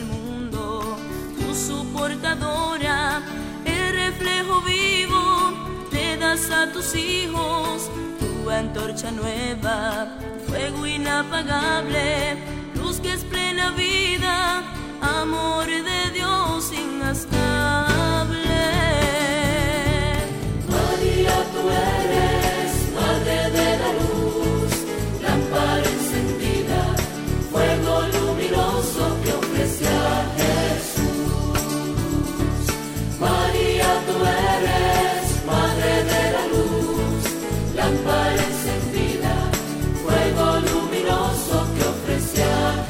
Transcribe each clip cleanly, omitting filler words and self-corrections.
mundo, tú su portadora, el reflejo vivo, le das a tus hijos tu antorcha nueva, fuego inapagable, luz que es plena vida, amor de Dios inagotable. María, tú eres madre de la luz, lámpara encendida, fuego luminoso que ofrece a Jesús. María, tú eres madre de la luz, lámpara encendida, fuego luminoso que ofrece a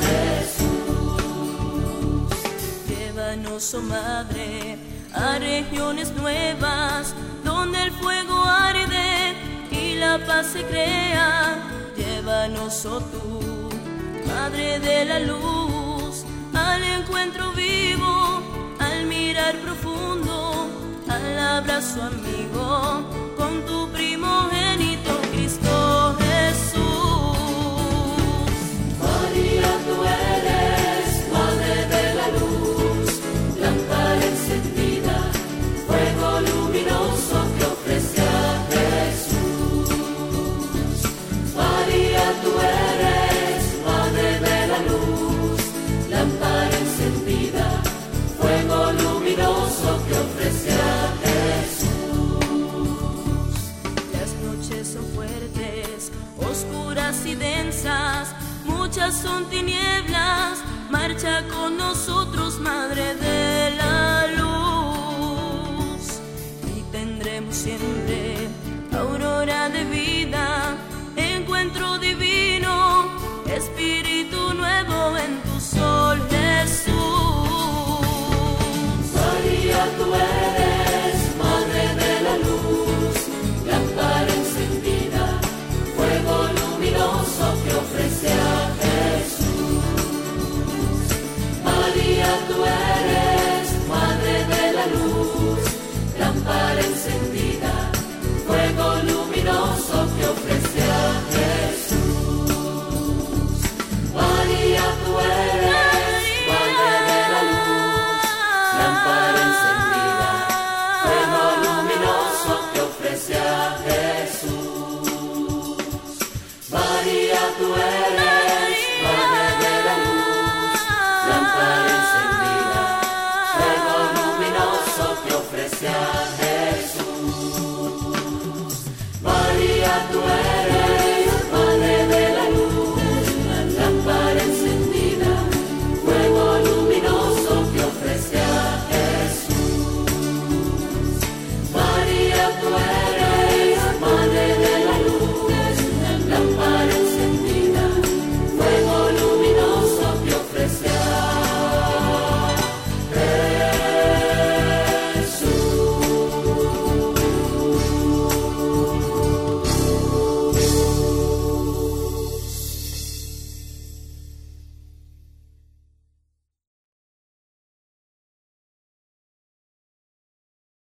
Jesús. Llévanos, oh Madre, a regiones nuevas, donde el fuego arde y la paz se crea. Llévanos, oh tú, Madre de la luz, al encuentro vivo, al mirar profundo, al abrazo amigo, con tu primogénito Cristo Jesús. María, tú eres madre de la luz, lámpara encendida, fuego luminoso que ofrece a Jesús. María, tú eres madre de la luz, lámpara encendida, fuego luminoso que ofrece a Jesús. Las noches son fuertes, oscuras y densas, muchas son tinieblas, marcha con nosotros, Madre de la Luz.